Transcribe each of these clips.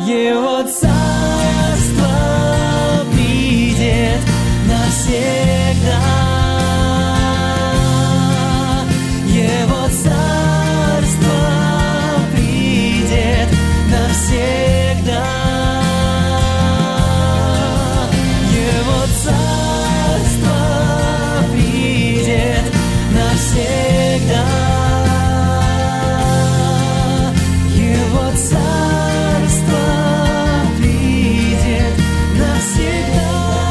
Его царство придет навсегда. Его царство придет навсегда. Его царство придет навсегда. Его царство придет навсегда.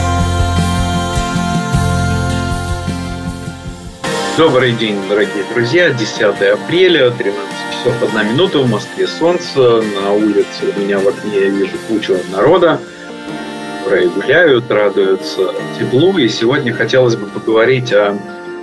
Добрый день, дорогие друзья. 10 апреля, 13 часов 1 минута, в Москве солнце. На улице у меня в окне я вижу кучу народа, которые гуляют, радуются теплу. И сегодня хотелось бы поговорить о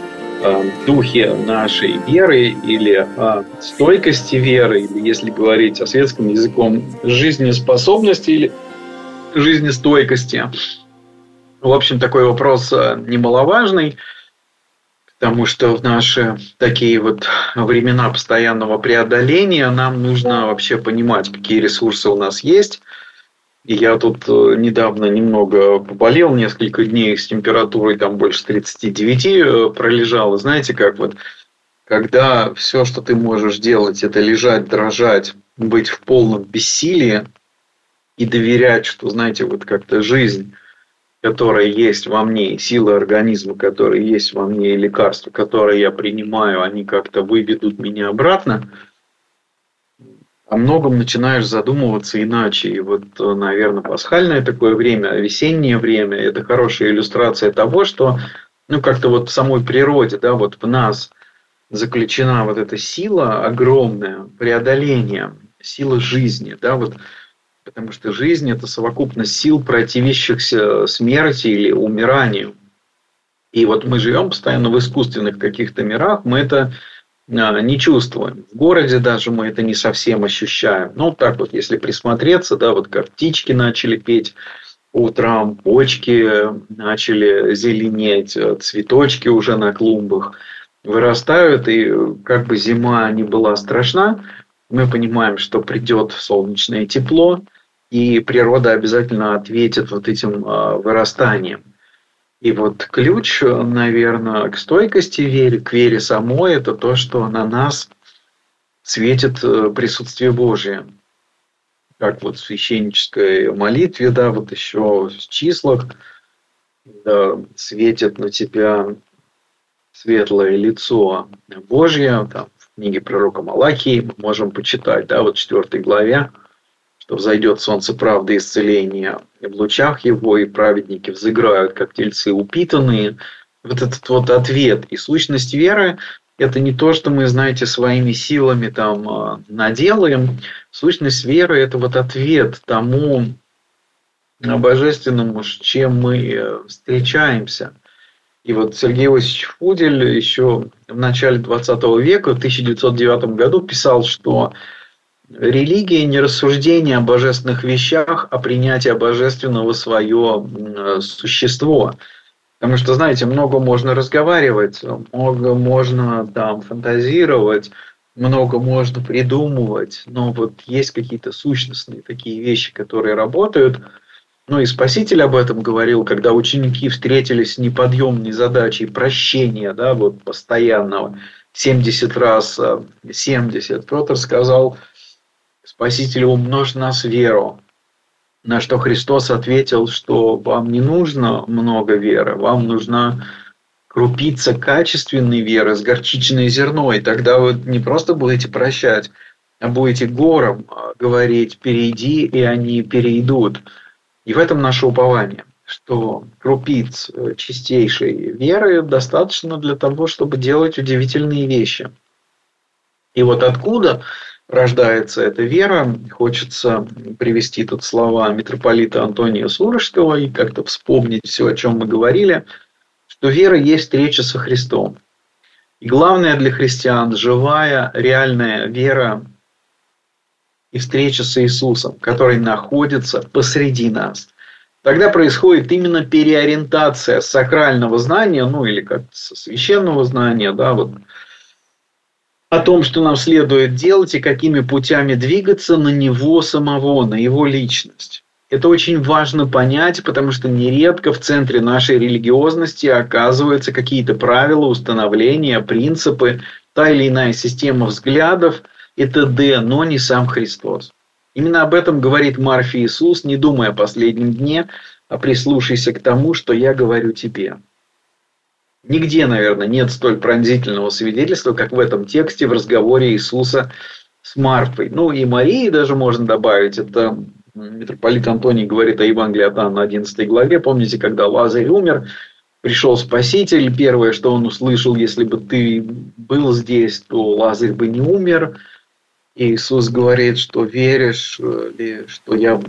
духе нашей веры или о стойкости веры, или, если говорить светским языком, жизнеспособности или жизнестойкости. В общем, такой вопрос немаловажный, потому что в наши такие вот времена постоянного преодоления нам нужно вообще понимать, какие ресурсы у нас есть. И я тут недавно немного поболел, несколько дней с температурой там больше 39 пролежал. И знаете, как вот, когда все, что ты можешь делать, это лежать, дрожать, быть в полном бессилии и доверять, что, знаете, вот как-то жизнь, которая есть во мне, силы организма, которые есть во мне, и лекарства, которые я принимаю, они как-то выведут меня обратно. О многом начинаешь задумываться иначе. И вот, наверное, пасхальное такое время, весеннее время, это хорошая иллюстрация того, что, как-то вот в самой природе, да, вот в нас заключена вот эта сила огромная, преодоление, сила жизни, да, вот, потому что жизнь – это совокупность сил, противящихся смерти или умиранию. И вот мы живем постоянно в искусственных каких-то мирах, мы это не чувствуем. В городе даже мы это не совсем ощущаем. Так вот, если присмотреться, да, вот как птички начали петь по утрам, почки начали зеленеть, цветочки уже на клумбах вырастают, и как бы зима не была страшна, мы понимаем, что придет солнечное тепло, и природа обязательно ответит вот этим вырастанием. И вот ключ, наверное, к стойкости вере, к вере самой, это то, что на нас светит присутствие Божие. Как вот в священнической молитве, да, вот еще в числах, да, светит на тебя светлое лицо Божье. Там, в книге пророка Малахии мы можем почитать, да, вот в 4 главе, что взойдет солнце правды и исцеления, и в лучах его, и праведники взыграют, как тельцы упитанные. Вот этот вот ответ и сущность веры – это не то, что мы, знаете, своими силами там наделаем. Сущность веры – это вот ответ тому божественному, с чем мы встречаемся. И вот Сергей Иосифович Фудель еще в начале 20 века, в 1909 году писал, что религия не рассуждение о божественных вещах, а принятие божественного в свое существо. Потому что, знаете, много можно разговаривать, много можно там фантазировать, много можно придумывать, но вот есть какие-то сущностные такие вещи, которые работают. И Спаситель об этом говорил, когда ученики встретились с неподъемной задачей прощения, да, вот постоянного, 70 раз 70. Петр сказал: Спаситель, умножь в нас веру. На что Христос ответил, что вам не нужно много веры, вам нужна крупица качественной веры с горчичное зерно. И тогда вы не просто будете прощать, а будете горам говорить: перейди, и они перейдут. И в этом наше упование, что крупиц чистейшей веры достаточно для того, чтобы делать удивительные вещи. И вот откуда рождается эта вера, хочется привести тут слова митрополита Антония Сурожского и как-то вспомнить все, о чем мы говорили, что вера есть встреча со Христом. И главное для христиан – живая, реальная вера и встреча с Иисусом, который находится посреди нас. Тогда происходит именно переориентация сакрального знания, или как со священного знания, да, вот, о том, что нам следует делать и какими путями двигаться на него самого, на его личность. Это очень важно понять, потому что нередко в центре нашей религиозности оказываются какие-то правила, установления, принципы, та или иная система взглядов и т.д., но не сам Христос. Именно об этом говорит Марфе Иисус, не думая о последнем дне, а прислушайся к тому, что я говорю тебе. Нигде, наверное, нет столь пронзительного свидетельства, как в этом тексте в разговоре Иисуса с Марфой. Ну и Марии даже можно добавить. Это митрополит Антоний говорит о Евангелии от Иоанна 11 главе. Помните, когда Лазарь умер, пришел Спаситель. Первое, что он услышал: если бы ты был здесь, то Лазарь бы не умер. И Иисус говорит, что веришь ли, что я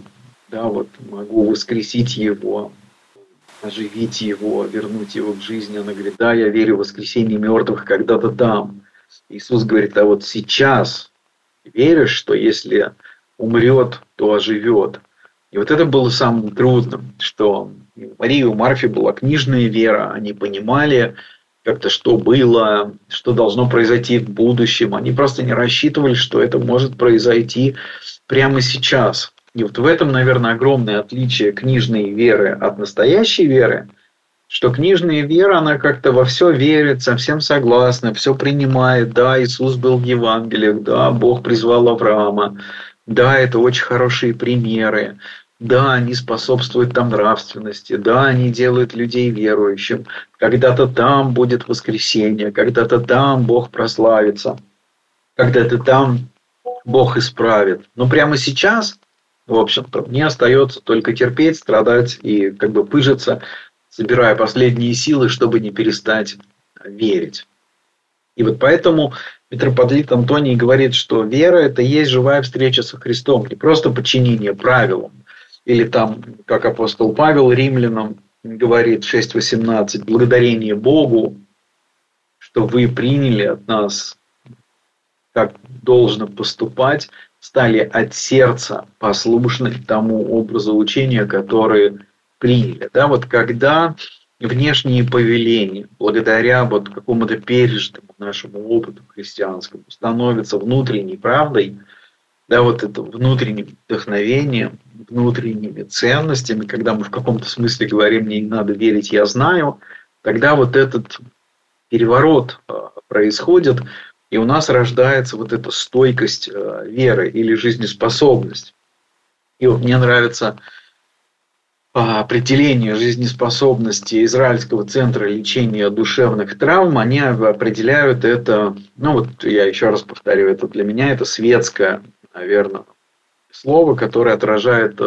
могу воскресить его, оживить его, вернуть его к жизни. Она говорит: да, я верю в воскресение мертвых когда-то там. Иисус говорит: а вот сейчас веришь, что если умрет, то оживет. И вот это было самым трудным, что у Марии и у Марфи была книжная вера. Они понимали как-то, что было, что должно произойти в будущем. Они просто не рассчитывали, что это может произойти прямо сейчас. И вот в этом, наверное, огромное отличие книжной веры от настоящей веры, что книжная вера, она как-то во все верит, совсем согласна, все принимает. Да, Иисус был в Евангелиях, да, Бог призвал Авраама, да, это очень хорошие примеры, да, они способствуют там нравственности, да, они делают людей верующим. Когда-то там будет воскресение, когда-то там Бог прославится, когда-то там Бог исправит. Но прямо сейчас, в общем-то, мне остается только терпеть, страдать и как бы пыжиться, собирая последние силы, чтобы не перестать верить. И вот поэтому митрополит Антоний говорит, что вера – это есть живая встреча со Христом, не просто подчинение правилам. Или там, как апостол Павел римлянам говорит 6:18, благодарение Богу, что вы приняли от нас, как должно поступать, стали от сердца послушны тому образу учения, который приняли. Да, вот когда внешние повеления, благодаря вот какому-то пережитому нашему опыту христианскому, становятся внутренней правдой, да, вот это внутренним вдохновением, внутренними ценностями, когда мы в каком-то смысле говорим: мне не надо верить, я знаю, тогда вот этот переворот происходит, и у нас рождается вот эта стойкость веры или жизнеспособность. И вот мне нравится определение жизнеспособности Израильского центра лечения душевных травм. Они определяют это, ну вот я еще раз повторю, это для меня это светское, наверное, слово, которое отражает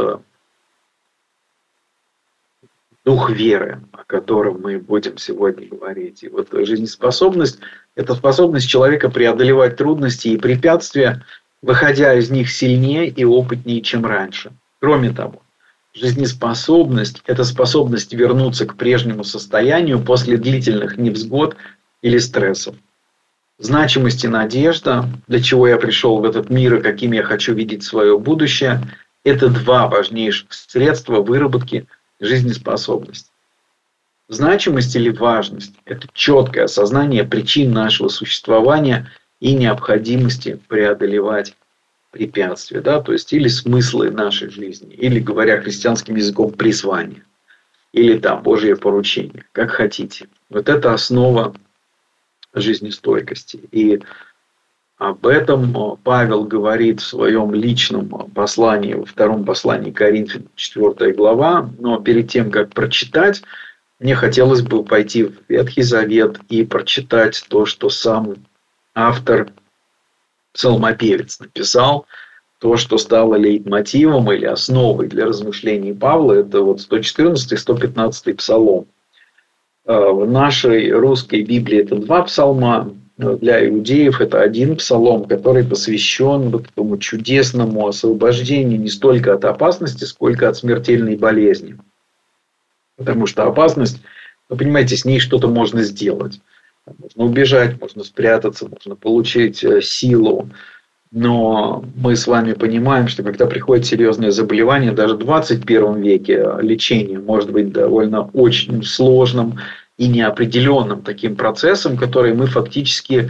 дух веры, о котором мы будем сегодня говорить. И вот жизнеспособность – это способность человека преодолевать трудности и препятствия, выходя из них сильнее и опытнее, чем раньше. Кроме того, жизнеспособность – это способность вернуться к прежнему состоянию после длительных невзгод или стрессов. Значимость и надежда, для чего я пришел в этот мир и каким я хочу видеть свое будущее – это два важнейших средства выработки жизнеспособности. Значимость или важность – это четкое осознание причин нашего существования и необходимости преодолевать препятствия, да, то есть или смыслы нашей жизни, или, говоря христианским языком, призвание, или там Божье поручение, как хотите. Вот это основа жизнестойкости. И об этом Павел говорит в своем личном послании, во втором послании к Коринфянам, 4 глава. Но перед тем, как прочитать, мне хотелось бы пойти в Ветхий Завет и прочитать то, что сам автор, псалмопевец, написал, то, что стало лейтмотивом или основой для размышлений Павла. Это вот 114 и 115 псалом. В нашей русской Библии это 2 псалма. Для иудеев это 1 псалом, который посвящен вот этому чудесному освобождению не столько от опасности, сколько от смертельной болезни. Потому что опасность, вы понимаете, с ней что-то можно сделать. Можно убежать, можно спрятаться, можно получить силу. Но мы с вами понимаем, что когда приходит серьезное заболевание, даже в 21 веке лечение может быть довольно очень сложным и неопределенным таким процессом, который мы фактически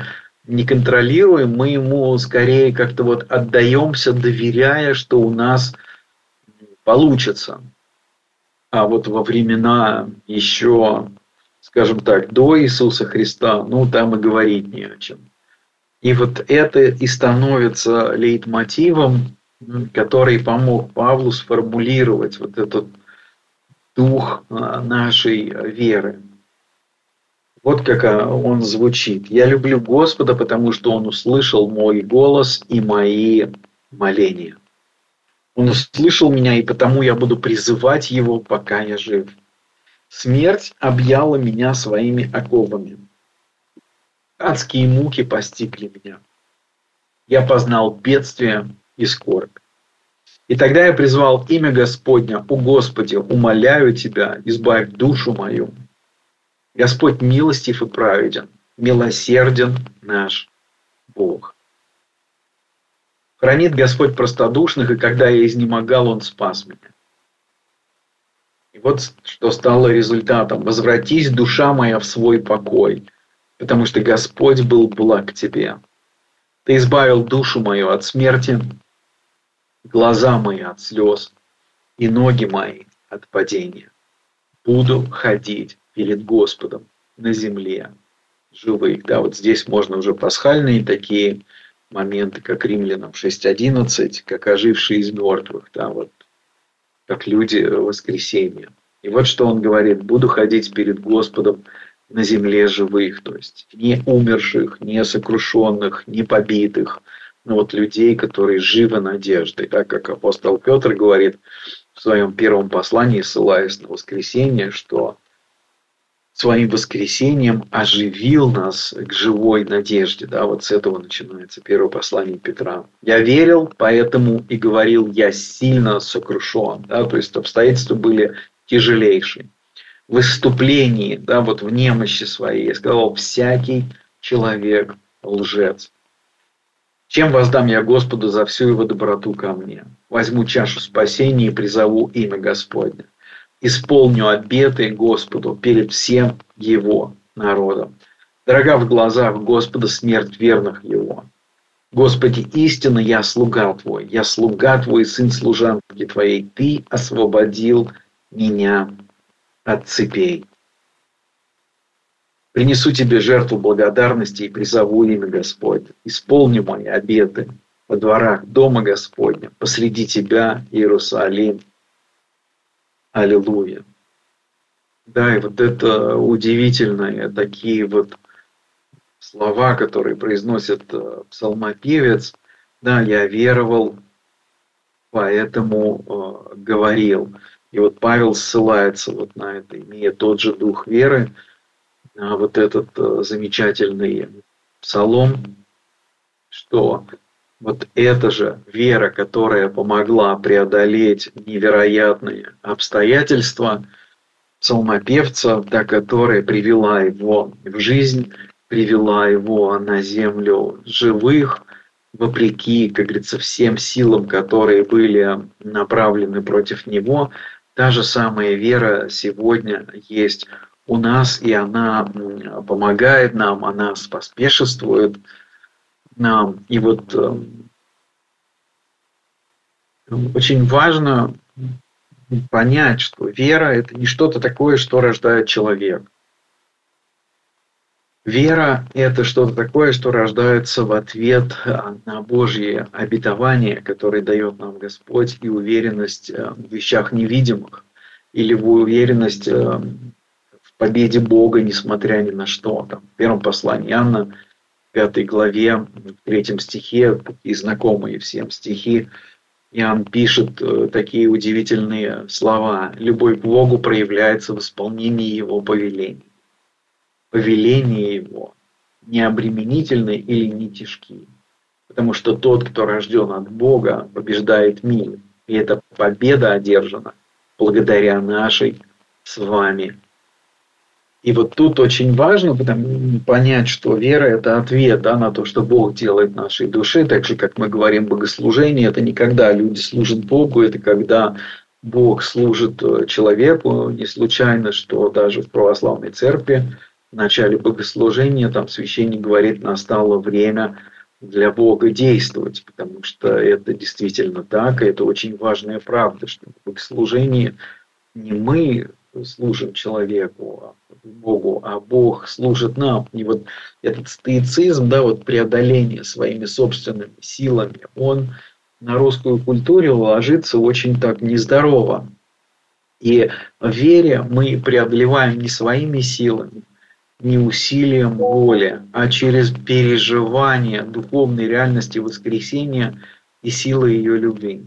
не контролируем, мы ему скорее как-то вот отдаемся, доверяя, что у нас получится. А вот во времена еще, скажем так, до Иисуса Христа, там и говорить не о чем. И вот это и становится лейтмотивом, который помог Павлу сформулировать вот этот дух нашей веры. Вот как он звучит. «Я люблю Господа, потому что Он услышал мой голос и мои моления. Он услышал меня, и потому я буду призывать Его, пока я жив. Смерть объяла меня своими оковами. Адские муки постигли меня. Я познал бедствие и скорбь. И тогда я призвал имя Господня: о Господи, умоляю Тебя, избавь душу мою. Господь милостив и праведен, милосерден наш Бог. Хранит Господь простодушных, и когда я изнемогал, Он спас меня». И вот что стало результатом. «Возвратись, душа моя, в свой покой, потому что Господь был благ к тебе. Ты избавил душу мою от смерти, глаза мои от слез и ноги мои от падения. Буду ходить перед Господом на земле живых». Да, вот здесь можно уже пасхальные такие моменты, как Римлянам 6:11, как ожившие из мертвых, да, вот, как люди воскресения. И вот что он говорит: «Буду ходить перед Господом на земле живых», то есть не умерших, не сокрушенных, не побитых, но вот людей, которые живы надеждой. Так как апостол Петр говорит в своем первом послании, ссылаясь на воскресение, что своим воскресением оживил нас к живой надежде. Да, вот с этого начинается первое послание Петра. «Я верил, поэтому и говорил, я сильно сокрушен». Да, то есть обстоятельства были тяжелейшие. В исступлении, да, вот в немощи своей, я сказал: всякий человек лжец. Чем воздам я Господу за всю его доброту ко мне? Возьму чашу спасения и призову имя Господне. Исполню обеты Господу перед всем его народом. Дорога в глазах Господа смерть верных его. Господи, истинно я слуга Твой, сын служанки Твоей. Ты освободил меня от цепей. Принесу Тебе жертву благодарности и призову имя Господне. Исполню мои обеты во дворах дома Господня, посреди Тебя, Иерусалим. Аллилуйя». Да, и вот это удивительные такие вот слова, которые произносит псалмопевец. Да, я веровал, поэтому говорил. И вот Павел ссылается вот на это, имея тот же дух веры, на вот этот замечательный псалом, что вот эта же вера, которая помогла преодолеть невероятные обстоятельства псалмопевца, та, которая привела его в жизнь, привела его на землю живых, вопреки, как говорится, всем силам, которые были направлены против него. Та же самая вера сегодня есть у нас, и она помогает нам, она споспешествует нам. И вот очень важно понять, что вера – это не что-то такое, что рождает человек. Вера – это что-то такое, что рождается в ответ на Божьи обетования, которые дает нам Господь, и уверенность в вещах невидимых, или в уверенность в победе Бога, несмотря ни на что. Там, в первом послании Иоанна, 5 главе, в 3 стихе, такие знакомые всем стихи, Иоанн пишет такие удивительные слова: «Любовь к Богу проявляется в исполнении Его повелений». Повеления Его не обременительны или не тяжки. Потому что тот, кто рожден от Бога, побеждает мир. И эта победа одержана благодаря нашей с вами. И вот тут очень важно понять, что вера – это ответ на то, что Бог делает в нашей душе. Так же, как мы говорим, богослужение – это не когда люди служат Богу, это когда Бог служит человеку. Не случайно, что даже в православной церкви в начале богослужения там священник говорит, настало время для Бога действовать, потому что это действительно так, и это очень важная правда, что в богослужении не мы служим человеку, Богу, а Бог служит нам. И вот этот стоицизм, да, вот преодоление своими собственными силами, он на русскую культуру ложится очень так нездорово. И в вере мы преодолеваем не своими силами, не усилием воли, а через переживание духовной реальности воскресения и силы ее любви.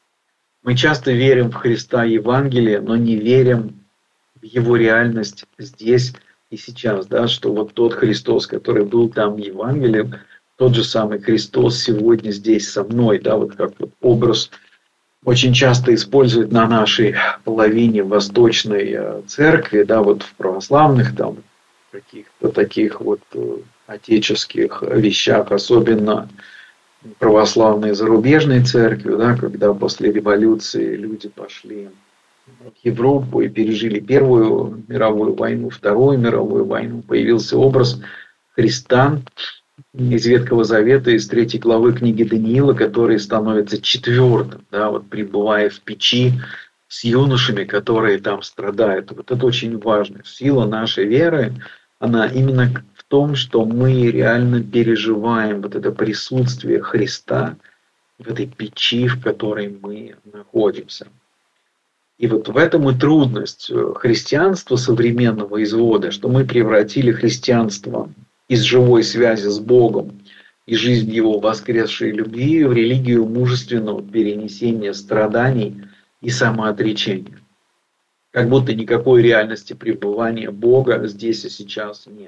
Мы часто верим в Христа Евангелие, но не верим в Его реальность здесь и сейчас, да, что вот тот Христос, который был там в Евангелии, тот же самый Христос сегодня здесь со мной, да, вот как вот образ очень часто используют на нашей половине восточной церкви, да, вот в православных там каких-то таких вот отеческих вещах, особенно православной зарубежной церкви, да, когда после революции люди пошли в Европу и пережили Первую мировую войну, Вторую мировую войну, появился образ Христа из Ветхого Завета, из 3 главы книги Даниила, который становится 4, да, вот пребывая в печи с юношами, которые там страдают. Вот это очень важно. Сила нашей веры, она именно в том, что мы реально переживаем вот это присутствие Христа в этой печи, в которой мы находимся. И вот в этом и трудность христианства современного извода, что мы превратили христианство из живой связи с Богом и жизнь Его воскресшей любви в религию мужественного перенесения страданий и самоотречения. Как будто никакой реальности пребывания Бога здесь и сейчас нет.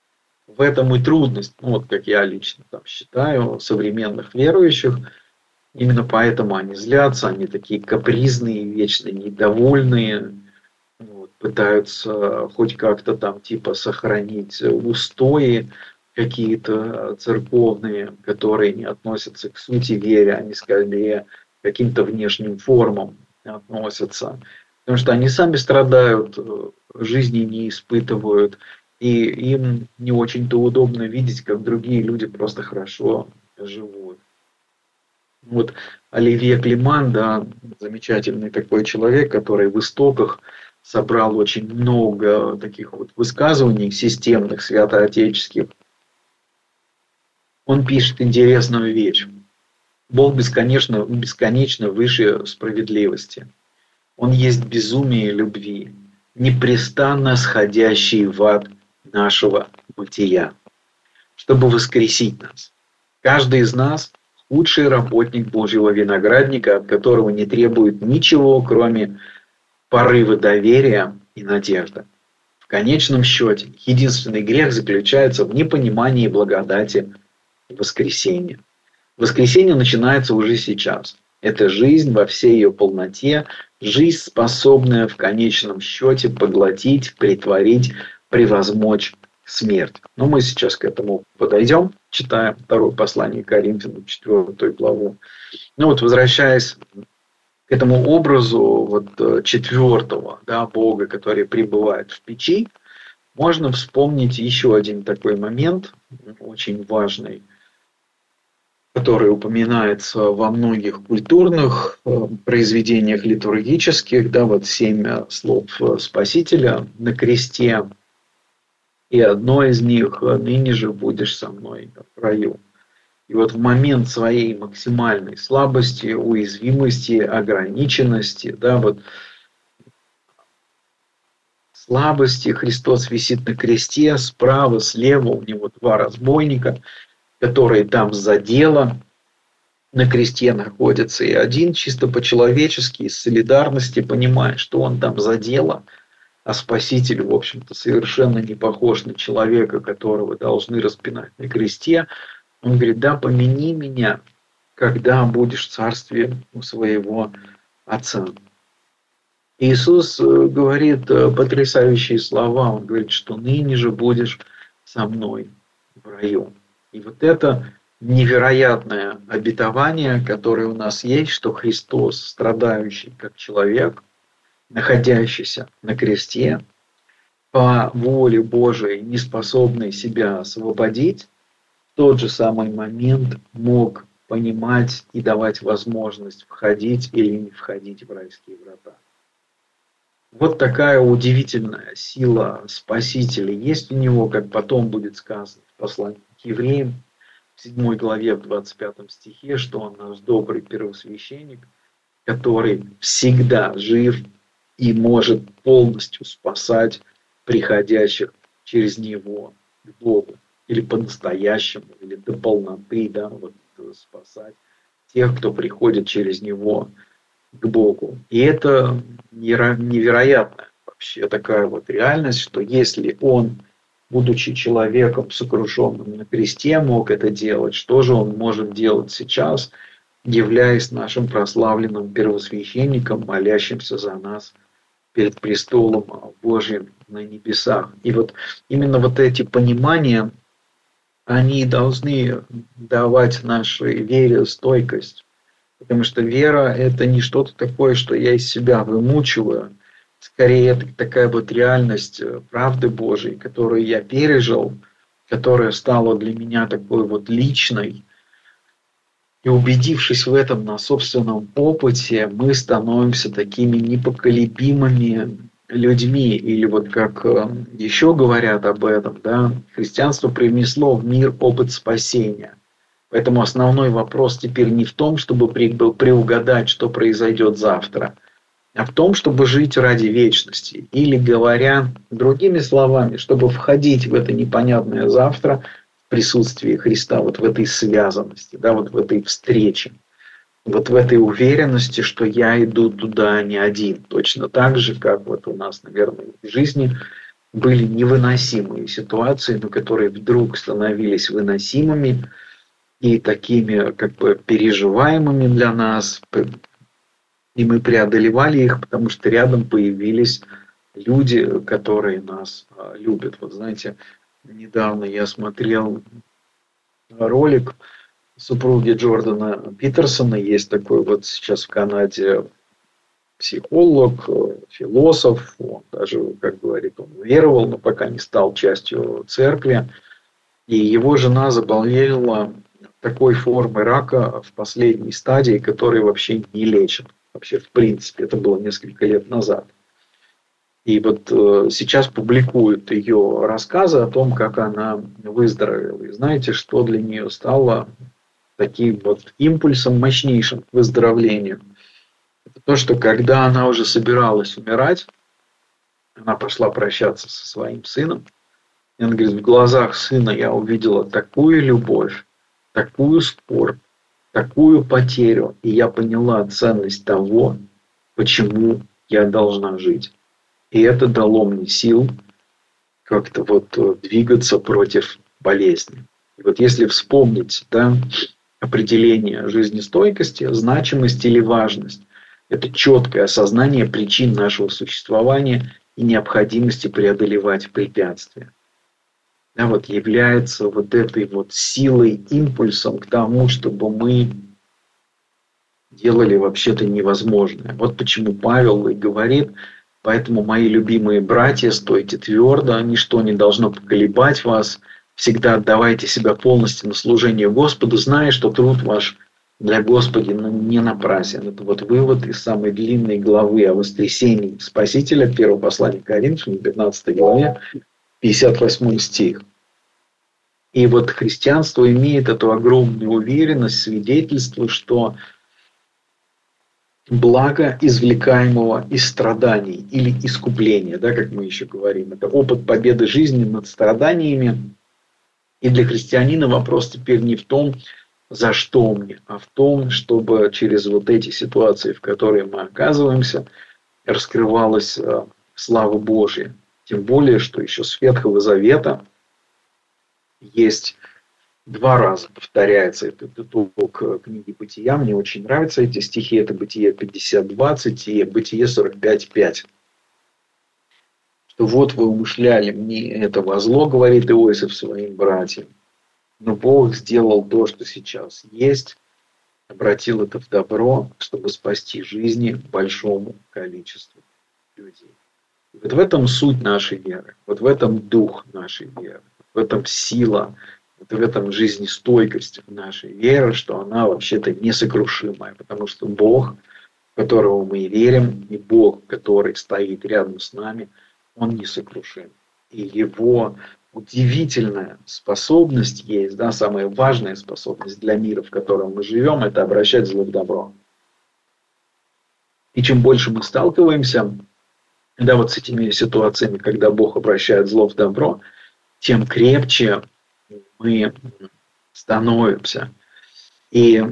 В этом и трудность, ну, вот как я лично там считаю, современных верующих. Именно поэтому они злятся, они такие капризные, вечно недовольные, вот, пытаются хоть как-то там типа сохранить устои какие-то церковные, которые не относятся к сути веры, они скорее к каким-то внешним формам относятся. Потому что они сами страдают, жизни не испытывают, и им не очень-то удобно видеть, как другие люди просто хорошо живут. Вот Оливье Климан, да, замечательный такой человек, который в истоках собрал очень много таких вот высказываний системных, святоотеческих. Он пишет интересную вещь. Бог бесконечно выше справедливости. Он есть безумие любви, непрестанно сходящий в ад нашего бытия, чтобы воскресить нас. Каждый из нас лучший работник Божьего виноградника, от которого не требует ничего, кроме порыва доверия и надежды. В конечном счете, единственный грех заключается в непонимании благодати воскресения. Воскресение начинается уже сейчас. Это жизнь во всей ее полноте, жизнь, способная в конечном счете поглотить, претворить, превозмочь смерть. Но мы сейчас к этому подойдем, читаем 2 послание Коринфянам, 4 главу. Ну вот, возвращаясь к этому образу вот 4-го, да, Бога, который пребывает в печи, можно вспомнить еще один такой момент, очень важный, который упоминается во многих культурных произведениях литургических, да, вот 7 слов Спасителя на кресте. И одно из них: «Ныне же будешь со мной в раю». И вот в момент своей максимальной слабости, уязвимости, ограниченности, да, вот слабости Христос висит на кресте, справа, слева у него 2 разбойника, которые там за дело на кресте находятся. И один чисто по-человечески, из солидарности, понимает, что он там за дело, а Спаситель, в общем-то, совершенно не похож на человека, которого должны распинать на кресте. Он говорит: да, помяни меня, когда будешь в царстве у своего Отца. Иисус говорит потрясающие слова. Он говорит, что ныне же будешь со мной в раю. И вот это невероятное обетование, которое у нас есть, что Христос, страдающий как человек, находящийся на кресте, по воле Божией не способный себя освободить, в тот же самый момент мог понимать и давать возможность входить или не входить в райские врата. Вот такая удивительная сила Спасителя есть у него, как потом будет сказано в послании к евреям, в 7 главе, в 25 стихе, что он наш добрый первосвященник, который всегда жив и может полностью спасать приходящих через него к Богу. Или по-настоящему, или до полноты, да, вот, спасать тех, кто приходит через него к Богу. И это невероятная вообще такая вот реальность, что если он, будучи человеком сокрушенным на кресте, мог это делать, что же он может делать сейчас, являясь нашим прославленным первосвященником, молящимся за нас перед престолом Божьим на небесах. И вот именно вот эти понимания, они должны давать нашей вере стойкость. Потому что вера – это не что-то такое, что я из себя вымучиваю. Скорее, это такая вот реальность правды Божией, которую я пережил, которая стала для меня такой вот личной. И убедившись в этом на собственном опыте, мы становимся такими непоколебимыми людьми. Или вот как еще говорят об этом, да, христианство привнесло в мир опыт спасения. Поэтому основной вопрос теперь не в том, чтобы приугадать, что произойдет завтра, а в том, чтобы жить ради вечности. Или, говоря другими словами, чтобы входить в это непонятное завтра в присутствии Христа, вот в этой связанности, да, вот в этой встрече, вот в этой уверенности, что я иду туда не один. Точно так же, как вот у нас, наверное, в жизни были невыносимые ситуации, но которые вдруг становились выносимыми, и такими как бы переживаемыми для нас, и мы преодолевали их, потому что рядом появились люди, которые нас любят. Вот знаете, недавно я смотрел ролик супруги Джордана Питерсона, есть такой вот сейчас в Канаде психолог, философ, он даже, как говорит, он веровал, но пока не стал частью церкви, и его жена заболела такой формы рака в последней стадии, который вообще не лечит. Вообще, в принципе, это было несколько лет назад. И вот сейчас публикуют ее рассказы о том, как она выздоровела. И знаете, что для нее стало таким вот импульсом мощнейшим к выздоровлению? Это то, что когда она уже собиралась умирать, она пошла прощаться со своим сыном. И она говорит, в глазах сына я увидела такую любовь, такую скорбь, такую потерю, и я поняла ценность того, почему я должна жить. И это дало мне сил как-то вот двигаться против болезни. И вот если вспомнить, да, определение жизнестойкости, значимость или важность, это четкое осознание причин нашего существования и необходимости преодолевать препятствия. Да, вот является вот этой вот силой, импульсом к тому, чтобы мы делали вообще-то невозможное. Вот почему Павел и говорит, поэтому, мои любимые братья, стойте твердо, ничто не должно поколебать вас, всегда отдавайте себя полностью на служение Господу, зная, что труд ваш для Господа не напрасен. Это вот вывод из самой длинной главы о воскресении Спасителя, первого послания к Коринфянам, 15 главе, 58 стих. И вот христианство имеет эту огромную уверенность, свидетельство, что благо, извлекаемого из страданий или искупления, да, как мы еще говорим, это опыт победы жизни над страданиями. И для христианина вопрос теперь не в том, за что мне, а в том, чтобы через вот эти ситуации, в которые мы оказываемся, раскрывалась слава Божья. Тем более, что еще с Ветхого Завета есть 2 раза повторяется этот итог книги Бытия. Мне очень нравятся эти стихи. Это Бытие 50:20 и Бытие 45:5. Что вот вы умышляли мне это во зло, говорит Иосиф своим братьям. Но Бог сделал то, что сейчас есть, обратил это в добро, чтобы спасти жизни большому количеству людей. Вот в этом суть нашей веры, вот в этом дух нашей веры, в этом сила, вот в этом жизнестойкость нашей веры, что она вообще-то несокрушимая, потому что Бог, в которого мы верим, и Бог, который стоит рядом с нами, Он несокрушим. И Его удивительная способность есть, да, самая важная способность для мира, в котором мы живем, это обращать зло в добро. И чем больше мы сталкиваемся, да, вот с этими ситуациями, когда Бог обращает зло в добро, тем крепче мы становимся. И,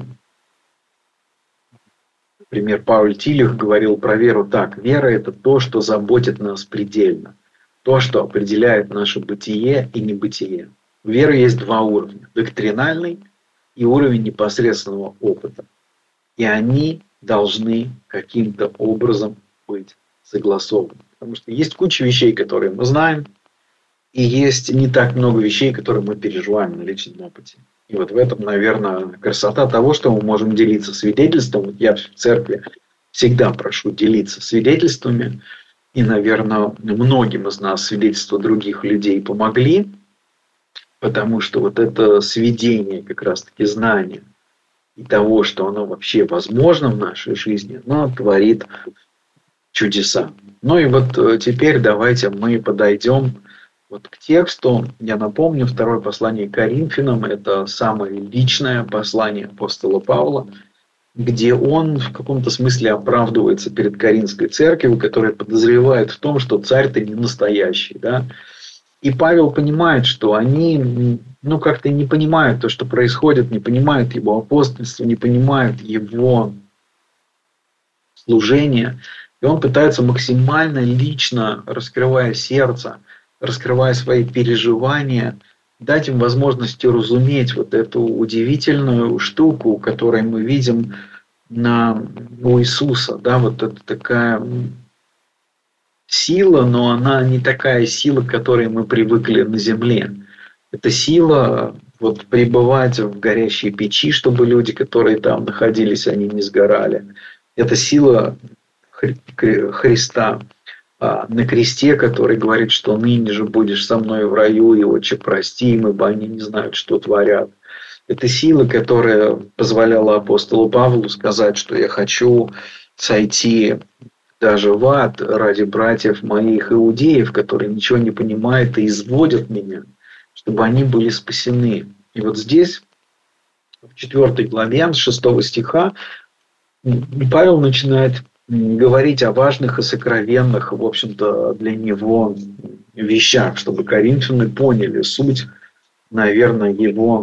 например, Пауль Тилих говорил про веру так. Вера – это то, что заботит нас предельно. То, что определяет наше бытие и небытие. У веры есть два уровня. Доктринальный и уровень непосредственного опыта. И они должны каким-то образом быть согласованы. Потому что есть куча вещей, которые мы знаем, и есть не так много вещей, которые мы переживаем на личном опыте. И вот в этом, наверное, красота того, что мы можем делиться свидетельством. Вот я в церкви всегда прошу делиться свидетельствами. И, наверное, многим из нас свидетельства других людей помогли, потому что вот это сведение, как раз-таки знания и того, что оно вообще возможно в нашей жизни, оно творит чудеса. Ну и вот теперь давайте мы подойдем вот к тексту. Я напомню, второе послание к Коринфянам – это самое личное послание апостола Павла, где он в каком-то смысле оправдывается перед Коринфской церковью, которая подозревает в том, что царь-то не настоящий. Да? И Павел понимает, что они как-то не понимают то, что происходит, не понимают его апостольства, не понимают его служения. И он пытается максимально лично, раскрывая сердце, раскрывая свои переживания, дать им возможность уразуметь вот эту удивительную штуку, которую мы видим у Иисуса. Да, вот это такая сила, но она не такая сила, к которой мы привыкли на земле. Это сила вот пребывать в горящей печи, чтобы люди, которые там находились, они не сгорали. Это сила Христа на кресте, который говорит, что ныне же будешь со мной в раю, и отче прости им, ибо они не знают, что творят. Это сила, которая позволяла апостолу Павлу сказать, что я хочу сойти даже в ад ради братьев моих иудеев, которые ничего не понимают и изводят меня, чтобы они были спасены. И вот здесь, в 4 главе, с 6 стиха, Павел начинает говорить о важных и сокровенных, в общем-то, для него вещах, чтобы коринфяне поняли суть, наверное, его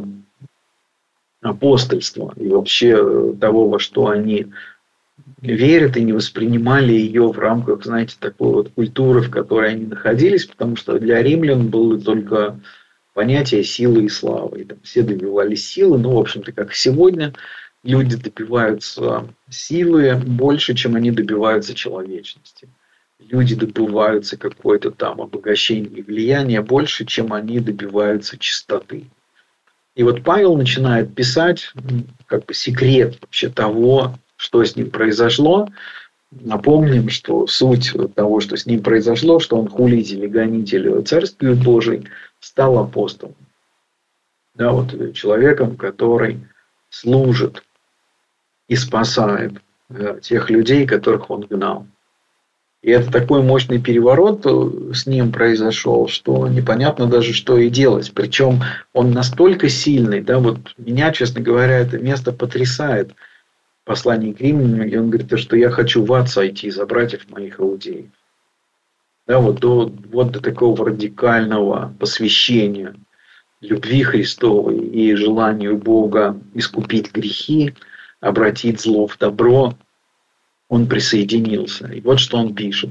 апостольства и вообще того, во что они верят, и не воспринимали ее в рамках, знаете, такой вот культуры, в которой они находились, потому что для римлян было только понятие силы и славы. И там все добивались силы, в общем-то, как сегодня, люди добиваются силы больше, чем они добиваются человечности. Люди добиваются какое-то там обогащение и влияния больше, чем они добиваются чистоты. И вот Павел начинает писать как бы секрет вообще того, что с ним произошло. Напомним, что суть того, что с ним произошло, что он хулитель и гонитель Царствия Божий, стал апостолом. Да, вот человеком, который служит и спасает тех людей, которых он гнал. И это такой мощный переворот с ним произошел, что непонятно даже, что и делать. Причем он настолько сильный, да, вот меня, честно говоря, это место потрясает. Послание к Римлянам, и он говорит, что я хочу в ад сойти за братьев моих иудеев. Да, вот до такого радикального посвящения любви Христовой и желанию Бога искупить грехи, обратить зло в добро, он присоединился. И вот что он пишет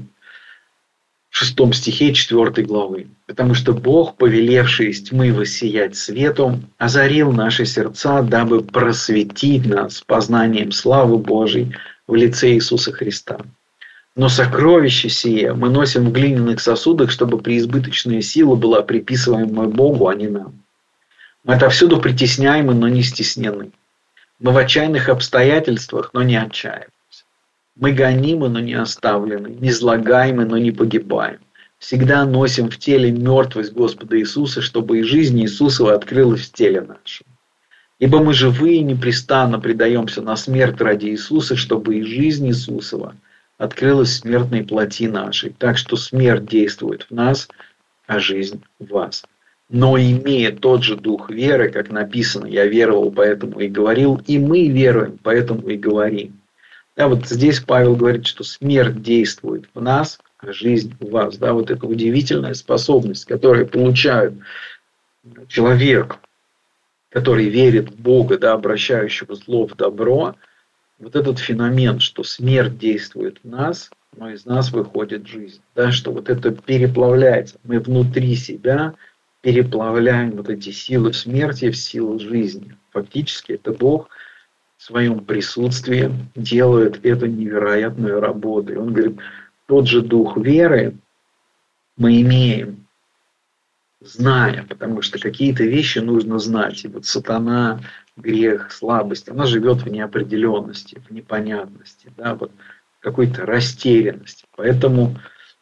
в 6 стихе 4 главы. «Потому что Бог, повелевший из тьмы воссиять свету, озарил наши сердца, дабы просветить нас познанием славы Божией в лице Иисуса Христа. Но сокровище сие мы носим в глиняных сосудах, чтобы преизбыточная сила была приписываема Богу, а не нам. Мы отовсюду притесняемы, но не стеснены. Мы в отчаянных обстоятельствах, но не отчаиваемся. Мы гонимы, но не оставлены, низлагаемы, но не погибаем. Всегда носим в теле мертвость Господа Иисуса, чтобы и жизнь Иисусова открылась в теле нашем. Ибо мы живые и непрестанно предаемся на смерть ради Иисуса, чтобы и жизнь Иисусова открылась в смертной плоти нашей. Так что смерть действует в нас, а жизнь в вас. Но имея тот же дух веры, как написано, я веровал, поэтому и говорил, и мы веруем, поэтому и говорим. Да, вот здесь Павел говорит, что смерть действует в нас, а жизнь в вас. Да, вот эта удивительная способность, которую получает человек, который верит в Бога, да, обращающего зло в добро. Вот этот феномен, что смерть действует в нас, но из нас выходит жизнь. Да, что вот это переплавляется. Мы внутри себя переплавляем вот эти силы смерти в силу жизни. Фактически это Бог в своем присутствии делает эту невероятную работу. И он говорит, тот же дух веры мы имеем, зная, потому что какие-то вещи нужно знать. И вот сатана, грех, слабость, она живет в неопределенности, в непонятности, да, вот в какой-то растерянности. Поэтому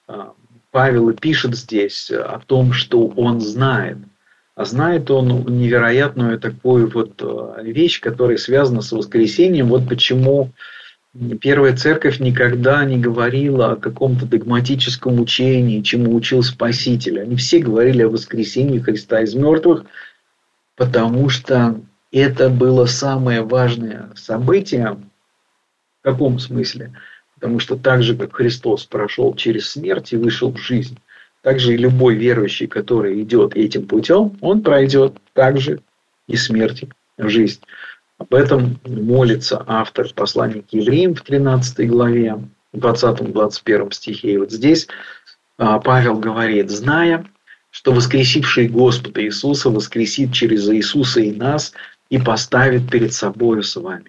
Павел и пишет здесь о том, что он знает. А знает он невероятную такую вот вещь, которая связана с воскресением. Вот почему Первая Церковь никогда не говорила о каком-то догматическом учении, чему учил Спаситель. Они все говорили о воскресении Христа из мертвых, потому что это было самое важное событие. В каком смысле? Потому что так же, как Христос прошел через смерть и вышел в жизнь, так же и любой верующий, который идет этим путем, он пройдет также и смерть в жизнь. Об этом молится автор послания к евреям в 13 главе, 20-21 стихе. И вот здесь Павел говорит, зная, что воскресивший Господа Иисуса воскресит через Иисуса и нас и поставит перед собою с вами.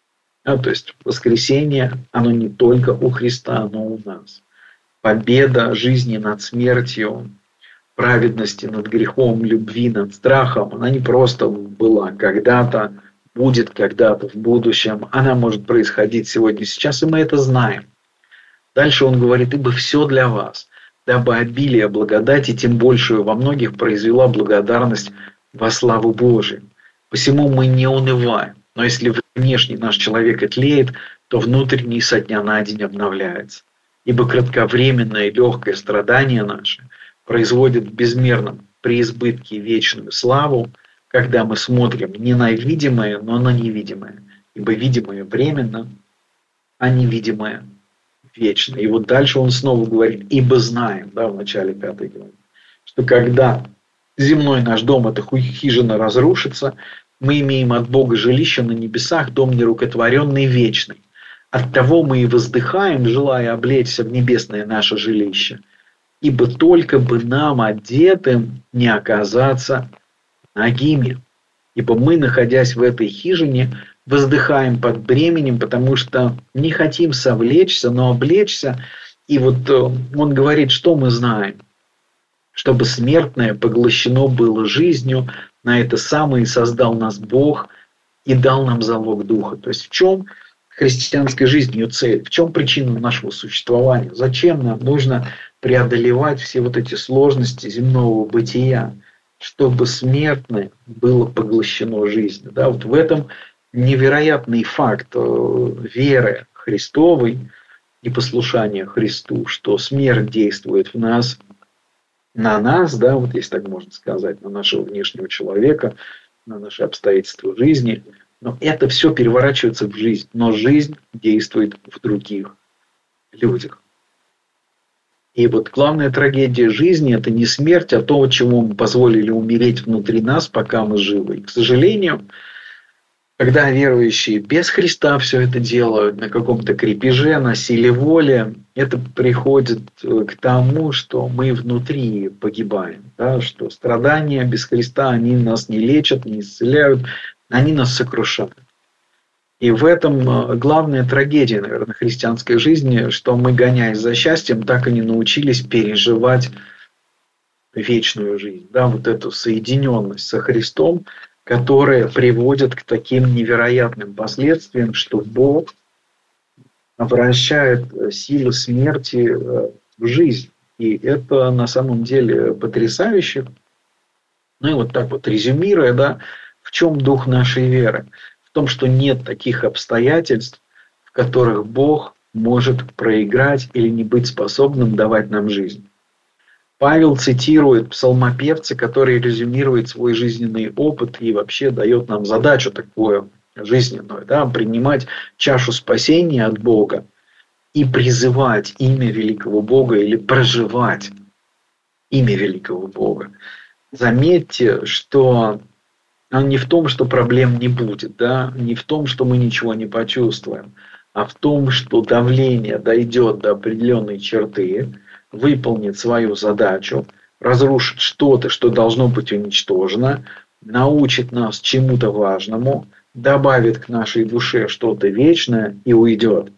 То есть воскресение, оно не только у Христа, но у нас. Победа жизни над смертью, праведности над грехом, любви над страхом, она не просто была когда-то, будет когда-то в будущем, она может происходить сегодня, сейчас, и мы это знаем. Дальше он говорит, ибо все для вас, дабы обилие благодати, тем большую во многих произвела благодарность во славу Божию. Посему мы не унываем, но если внешний наш человек отлеет, то внутренний со дня на день обновляется. Ибо кратковременное и легкое страдание наше производит в безмерном преизбытке вечную славу, когда мы смотрим не на видимое, но на невидимое. Ибо видимое временно, а невидимое вечно. И вот дальше он снова говорит, ибо знаем, да, в начале 5 главы, что когда земной наш дом, эта хижина разрушится, мы имеем от Бога жилище на небесах, дом нерукотворенный вечный. Оттого мы и воздыхаем, желая облечься в небесное наше жилище. Ибо только бы нам, одетым, не оказаться нагими. Ибо мы, находясь в этой хижине, воздыхаем под бременем, потому что не хотим совлечься, но облечься. И вот он говорит, что мы знаем. Чтобы смертное поглощено было жизнью, на это самое и создал нас Бог и дал нам залог Духа. То есть в чем христианской жизни ее цель? В чем причина нашего существования? Зачем нам нужно преодолевать все вот эти сложности земного бытия? Чтобы смертное было поглощено жизнью. Да, вот в этом невероятный факт веры Христовой и послушания Христу, что смерть действует в нас, на нас, да, вот если так можно сказать, на нашего внешнего человека, на наши обстоятельства жизни. Но это все переворачивается в жизнь. Но жизнь действует в других людях. И вот главная трагедия жизни – это не смерть, а то, чему мы позволили умереть внутри нас, пока мы живы. И, к сожалению, когда верующие без Христа все это делают, на каком-то крепеже, на силе воли, это приходит к тому, что мы внутри погибаем. Да? Что страдания без Христа, они нас не лечат, не исцеляют, они нас сокрушают. И в этом главная трагедия, наверное, христианской жизни, что мы, гоняясь за счастьем, так и не научились переживать вечную жизнь. Да, вот эту соединенность со Христом, которая приводит к таким невероятным последствиям, что Бог обращает силу смерти в жизнь. И это на самом деле потрясающе. Ну и вот так вот резюмируя, да, в чем дух нашей веры? В том, что нет таких обстоятельств, в которых Бог может проиграть или не быть способным давать нам жизнь. Павел цитирует псалмопевца, который резюмирует свой жизненный опыт и вообще дает нам задачу такую жизненную, да, принимать чашу спасения от Бога и призывать имя великого Бога или проживать имя великого Бога. Заметьте, что не в том, что проблем не будет, да, не в том, что мы ничего не почувствуем, а в том, что давление дойдет до определенной черты, выполнит свою задачу, разрушит что-то, что должно быть уничтожено, научит нас чему-то важному, добавит к нашей душе что-то вечное и уйдет.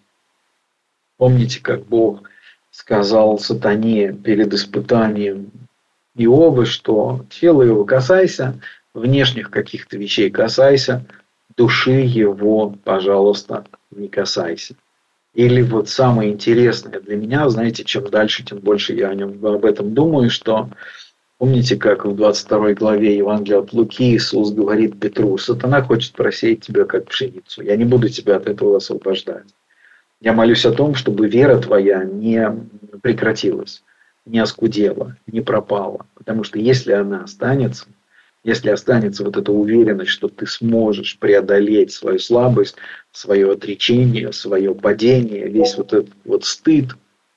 Помните, как Бог сказал сатане перед испытанием Иова, что тело его касайся, внешних каких-то вещей касайся, души его, пожалуйста, не касайся. Или вот самое интересное для меня, знаете, чем дальше, тем больше я об этом думаю, что помните, как в 22 главе Евангелия от Луки Иисус говорит Петру: «Сатана хочет просеять тебя, как пшеницу. Я не буду тебя от этого освобождать. Я молюсь о том, чтобы вера твоя не прекратилась, не оскудела, не пропала. Потому что если она останется, если останется вот эта уверенность, что ты сможешь преодолеть свою слабость, свое отречение, свое падение, весь вот этот вот стыд,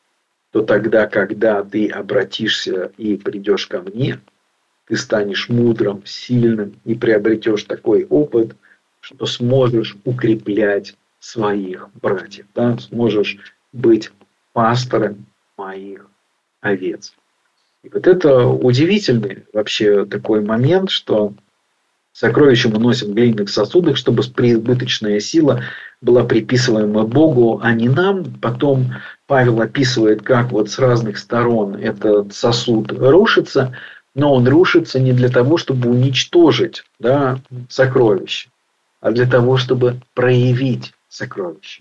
то тогда, когда ты обратишься и придешь ко мне, ты станешь мудрым, сильным и приобретешь такой опыт, что сможешь укреплять своих братьев, да? Сможешь быть пастором моих овец». И вот это удивительный вообще такой момент, что сокровища мы носим в глиняных сосудах, чтобы преизбыточная сила была приписываема Богу, а не нам. Потом Павел описывает, как вот с разных сторон этот сосуд рушится, но он рушится не для того, чтобы уничтожить, да, сокровище, а для того, чтобы проявить сокровище.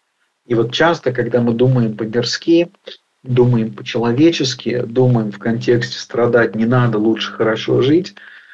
И вот часто, когда мы думаем по-мирски, думаем по-человечески, думаем в контексте страдать не надо, лучше хорошо жить,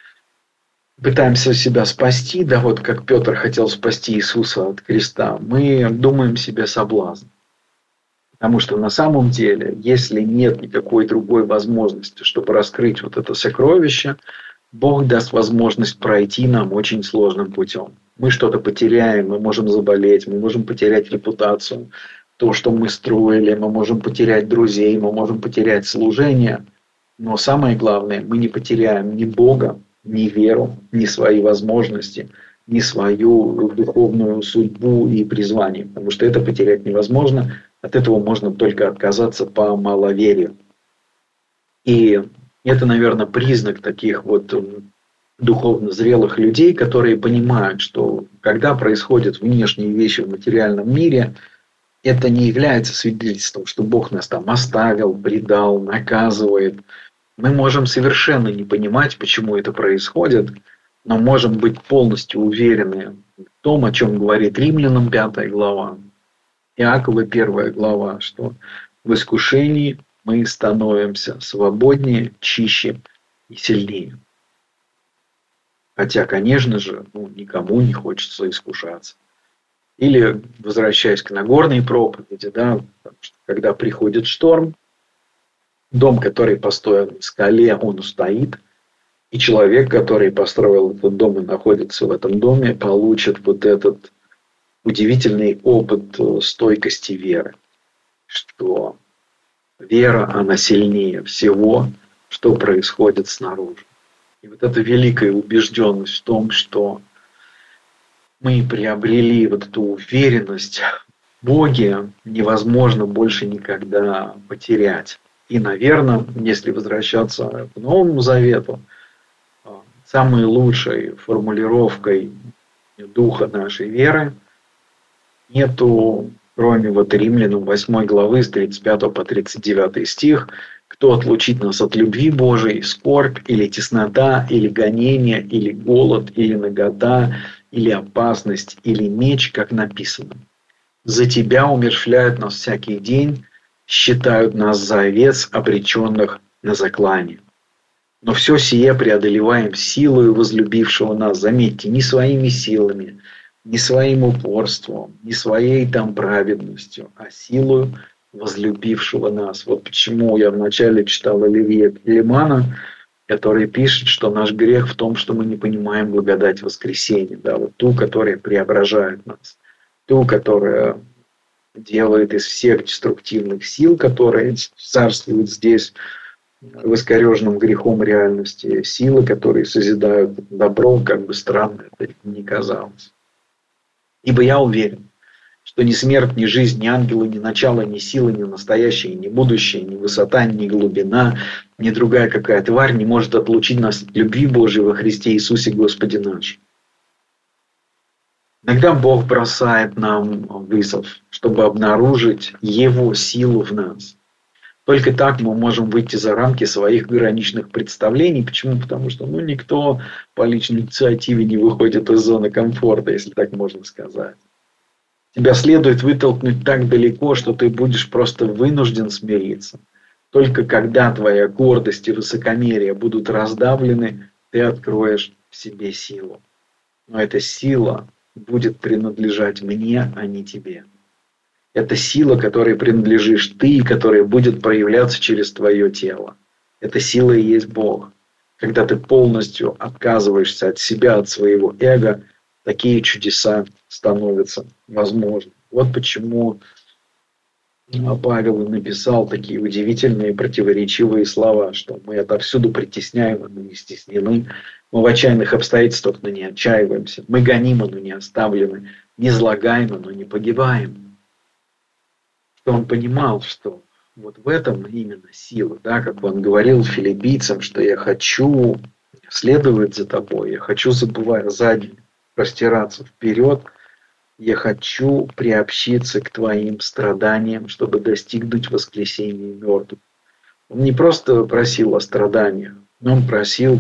пытаемся себя спасти, да, вот как Петр хотел спасти Иисуса от креста, мы думаем себе соблазн. Потому что на самом деле, если нет никакой другой возможности, чтобы раскрыть вот это сокровище, Бог даст возможность пройти нам очень сложным путем. Мы что-то потеряем, мы можем заболеть, мы можем потерять репутацию, то, что мы строили, мы можем потерять друзей, мы можем потерять служение. Но самое главное, мы не потеряем ни Бога, ни веру, ни свои возможности, ни свою духовную судьбу и призвание. Потому что это потерять невозможно. От этого можно только отказаться по маловерию. И это, наверное, признак таких вот духовно зрелых людей, которые понимают, что когда происходят внешние вещи в материальном мире, это не является свидетельством, что Бог нас там оставил, предал, наказывает. Мы можем совершенно не понимать, почему это происходит, но можем быть полностью уверены в том, о чем говорит Римлянам 5 глава, Иакова 1 глава, что в искушении мы становимся свободнее, чище и сильнее. Хотя, конечно же, никому не хочется искушаться. Или, возвращаясь к Нагорной проповеди, да, когда приходит шторм, дом, который построен на скале, он устоит, и человек, который построил этот дом и находится в этом доме, получит вот этот удивительный опыт стойкости веры, что вера, она сильнее всего, что происходит снаружи. И вот эта великая убежденность в том, что мы приобрели вот эту уверенность в Боге, невозможно больше никогда потерять. И, наверное, если возвращаться к Новому Завету, самой лучшей формулировкой духа нашей веры нету, кроме вот Римлянам 8 главы с 35 по 39 стих: «Кто отлучит нас от любви Божией, скорбь или теснота, или гонение, или голод, или нагота, или опасность, или меч, как написано. За тебя умерщвляют нас всякий день, считают нас за овец, обреченных на заклание. Но все сие преодолеваем силою возлюбившего нас, заметьте, не своими силами, не своим упорством, не своей там праведностью, а силою возлюбившего нас. Вот почему я вначале читал Оливье Лимана, который пишет, что наш грех в том, что мы не понимаем благодать воскресения, да, вот ту, которая преображает нас, ту, которая делает из всех деструктивных сил, которые царствуют здесь, в искореженном грехом реальности, силы, которые созидают добро, как бы странно это ни казалось. Ибо я уверен, что ни смерть, ни жизнь, ни ангелы, ни начало, ни сила, ни настоящее, ни будущее, ни высота, ни глубина, ни другая какая тварь не может отлучить нас от любви Божией во Христе Иисусе Господе нашем. Иногда Бог бросает нам вызов, чтобы обнаружить Его силу в нас. Только так мы можем выйти за рамки своих граничных представлений. Почему? Потому что никто по личной инициативе не выходит из зоны комфорта, если так можно сказать. Тебя следует вытолкнуть так далеко, что ты будешь просто вынужден смириться. Только когда твоя гордость и высокомерие будут раздавлены, ты откроешь в себе силу. Но эта сила будет принадлежать мне, а не тебе. Это сила, которой принадлежишь ты, и которая будет проявляться через твое тело. Эта сила и есть Бог. Когда ты полностью отказываешься от себя, от своего эго, такие чудеса становятся возможны. Вот почему Павел написал такие удивительные противоречивые слова, что мы отовсюду притесняемы, но не стеснены, мы в отчаянных обстоятельствах, но не отчаиваемся, мы гонимы, но не оставлены, не злагаемы, но не погибаем. Что он понимал, что вот в этом именно сила, да, как он говорил филиппийцам, что я хочу следовать за тобой, я хочу, забывая сзади, простираться вперед, я хочу приобщиться к твоим страданиям, чтобы достигнуть воскресения мертвых. Он не просто просил о страданиях, но он просил,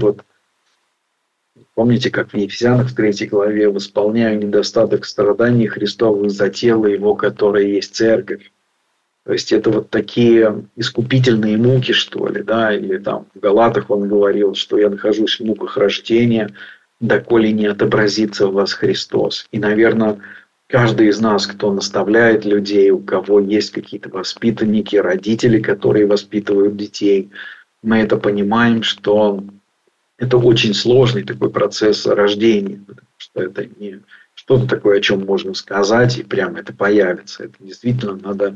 помните, как в Ефесянах в 3 главе, восполняю недостаток страданий Христовых за тело Его, которое есть церковь. То есть это такие искупительные муки, что ли, да, или там в Галатах он говорил, что я нахожусь в муках рождения, доколе не отобразится в вас Христос. И, наверное, каждый из нас, кто наставляет людей, у кого есть какие-то воспитанники, родители, которые воспитывают детей, мы это понимаем, что это очень сложный такой процесс рождения, потому что это не что-то такое, о чем можно сказать, и прямо это появится. Это действительно надо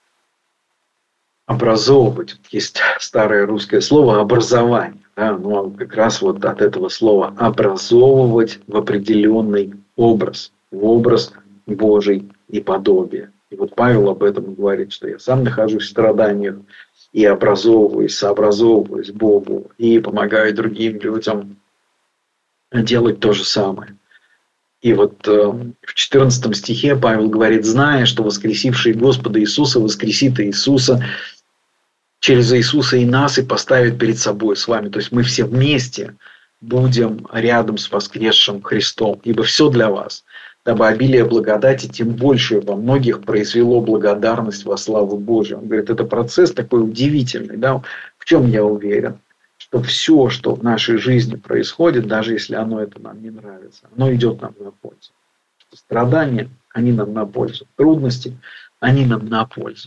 образовывать. Есть старое русское слово «образование». Да? Но как раз от этого слова «образовывать» в определенный образ, в образ Божий и подобие. И Павел об этом говорит, что я сам нахожусь в страданиях и образовываюсь, сообразовываюсь Богу и помогаю другим людям делать то же самое. И в 14 стихе Павел говорит, зная, что воскресивший Господа Иисуса воскресит Иисуса, через Иисуса и нас и поставит перед собой с вами. То есть мы все вместе будем рядом с воскресшим Христом, ибо все для вас, дабы обилие благодати тем больше во многих произвело благодарность во славу Божию. Он говорит, это процесс такой удивительный. Да? В чем я уверен? Что все, что в нашей жизни происходит, даже если это нам не нравится, оно идет нам на пользу. Что страдания, они нам на пользу. Трудности, они нам на пользу.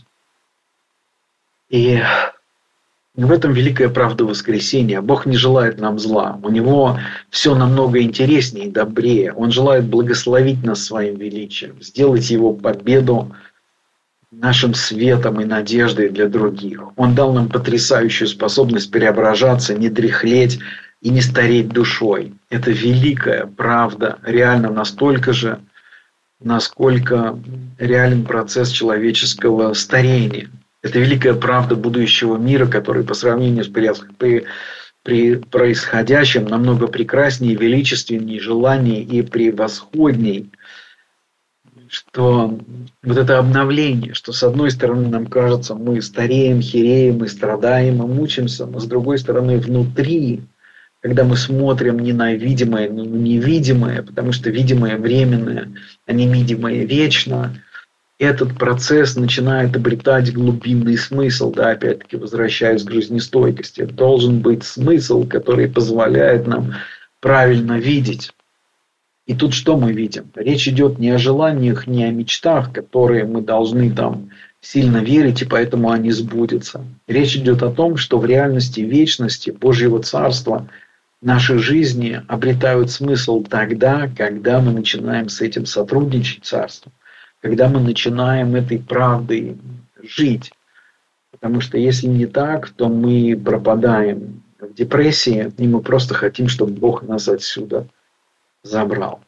И в этом великая правда воскресения. Бог не желает нам зла. У Него все намного интереснее и добрее. Он желает благословить нас своим величием, сделать Его победу нашим светом и надеждой для других. Он дал нам потрясающую способность преображаться, не дряхлеть и не стареть душой. Это великая правда, реально настолько же, насколько реален процесс человеческого старения. Это великая правда будущего мира, который по сравнению с происходящим намного прекраснее, величественнее, желаннее и превосходней. Что это обновление, что с одной стороны нам кажется, мы стареем, хереем и страдаем, и мучимся, но с другой стороны внутри, когда мы смотрим не на видимое, но на невидимое, потому что видимое временное, а невидимое вечно, этот процесс начинает обретать глубинный смысл. Да, опять-таки возвращаюсь к жизнестойкости. Должен быть смысл, который позволяет нам правильно видеть. И тут что мы видим? Речь идет не о желаниях, не о мечтах, которые мы должны там сильно верить, и поэтому они сбудутся. Речь идет о том, что в реальности вечности Божьего Царства наши жизни обретают смысл тогда, когда мы начинаем с этим сотрудничать Царством, когда мы начинаем этой правдой жить. Потому что если не так, то мы пропадаем в депрессии, и мы просто хотим, чтобы Бог нас отсюда забрал.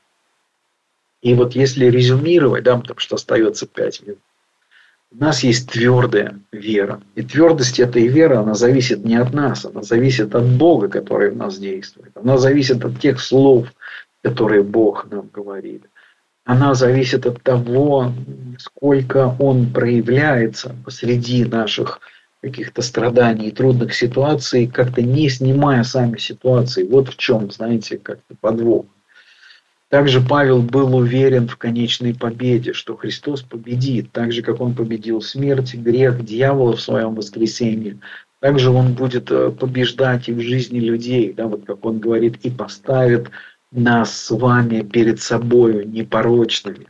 И вот если резюмировать, да, потому что остается 5 минут, у нас есть твердая вера. И твердость этой веры, она зависит не от нас, она зависит от Бога, который в нас действует. Она зависит от тех слов, которые Бог нам говорит. Она зависит от того, сколько Он проявляется посреди наших каких-то страданий и трудных ситуаций, как-то не снимая сами ситуации. Вот в чем, знаете, как-то подвох. Также Павел был уверен в конечной победе, что Христос победит, так же, как Он победил смерть, грех, дьявола в своем воскресении. Также Он будет побеждать и в жизни людей, да, вот как Он говорит, и поставит нас с вами перед собою непорочными.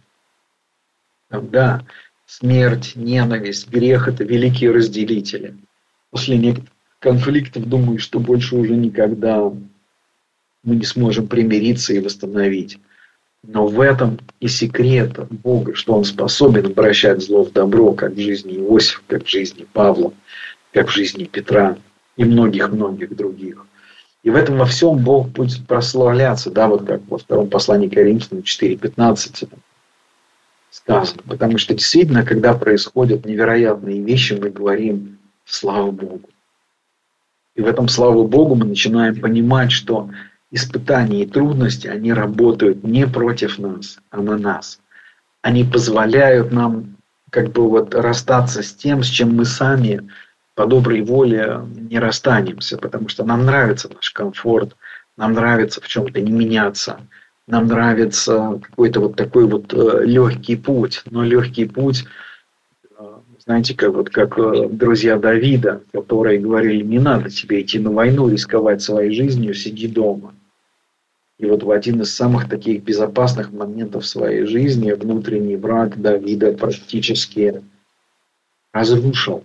Да, смерть, ненависть, грех – это великие разделители. После некоторых конфликтов думаю, что больше уже никогда мы не сможем примириться и восстановить. Но в этом и секрет Бога, что Он способен обращать зло в добро, как в жизни Иосифа, как в жизни Павла, как в жизни Петра и многих-многих других. И в этом во всем Бог будет прославляться, да, вот как во втором послании к Коринфянам 4:15 сказано. Потому что действительно, когда происходят невероятные вещи, мы говорим «Слава Богу». И в этом «Слава Богу» мы начинаем понимать, что испытания и трудности, они работают не против нас, а на нас. Они позволяют нам как бы вот расстаться с тем, с чем мы сами по доброй воле не расстанемся, потому что нам нравится наш комфорт, нам нравится в чем-то не меняться, нам нравится какой-то вот такой вот легкий путь. Но легкий путь, знаете, как друзья Давида, которые говорили, не надо тебе идти на войну, рисковать своей жизнью, сиди дома. И вот в один из самых таких безопасных моментов своей жизни внутренний враг Давида практически разрушил.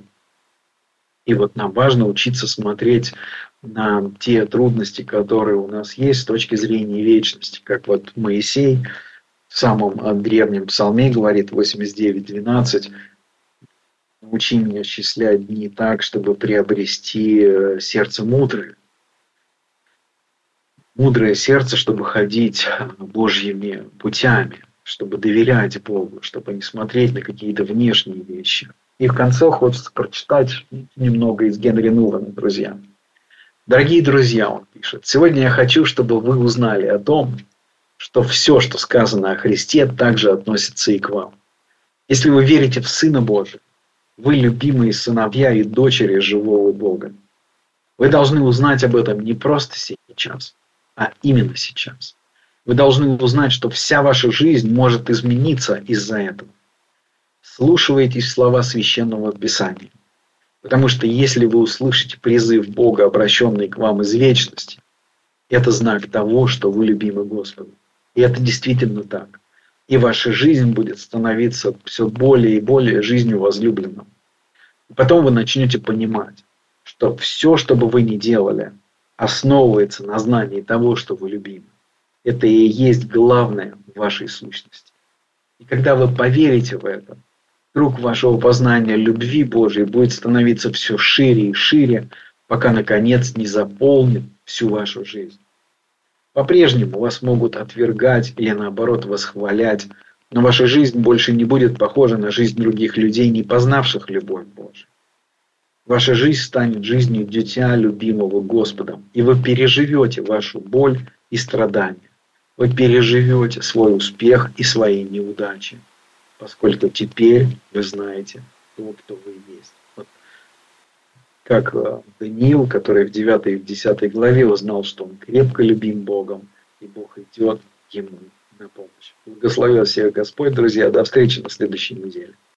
И вот нам важно учиться смотреть на те трудности, которые у нас есть с точки зрения вечности. Как вот Моисей в самом древнем псалме говорит, 89:12, «Научи меня счислять дни так, чтобы приобрести сердце мудрое». Мудрое сердце, чтобы ходить Божьими путями, чтобы доверять Богу, чтобы не смотреть на какие-то внешние вещи. И в конце хочется прочитать немного из Генри Нувена, друзья. Дорогие друзья, он пишет, сегодня я хочу, чтобы вы узнали о том, что все, что сказано о Христе, также относится и к вам. Если вы верите в Сына Божия, вы любимые сыновья и дочери живого Бога. Вы должны узнать об этом не просто сейчас, а именно сейчас. Вы должны узнать, что вся ваша жизнь может измениться из-за этого. Вслушивайтесь в слова Священного Писания. Потому что если вы услышите призыв Бога, обращенный к вам из вечности, это знак того, что вы любимы Господом. И это действительно так. И ваша жизнь будет становиться все более и более жизнью возлюбленным. И потом вы начнете понимать, что все, что бы вы ни делали, основывается на знании того, что вы любимы. Это и есть главное в вашей сущности. И когда вы поверите в это, круг вашего познания любви Божией будет становиться все шире и шире, пока, наконец, не заполнит всю вашу жизнь. По-прежнему вас могут отвергать или, наоборот, восхвалять, но ваша жизнь больше не будет похожа на жизнь других людей, не познавших любовь Божию. Ваша жизнь станет жизнью дитя, любимого Господом, и вы переживете вашу боль и страдания. Вы переживете свой успех и свои неудачи, поскольку теперь вы знаете то, кто вы есть. Вот как Даниил, который в 9 и в 10 главе узнал, что он крепко любим Богом, и Бог идет ему на помощь. Благословил всех Господь, друзья. До встречи на следующей неделе.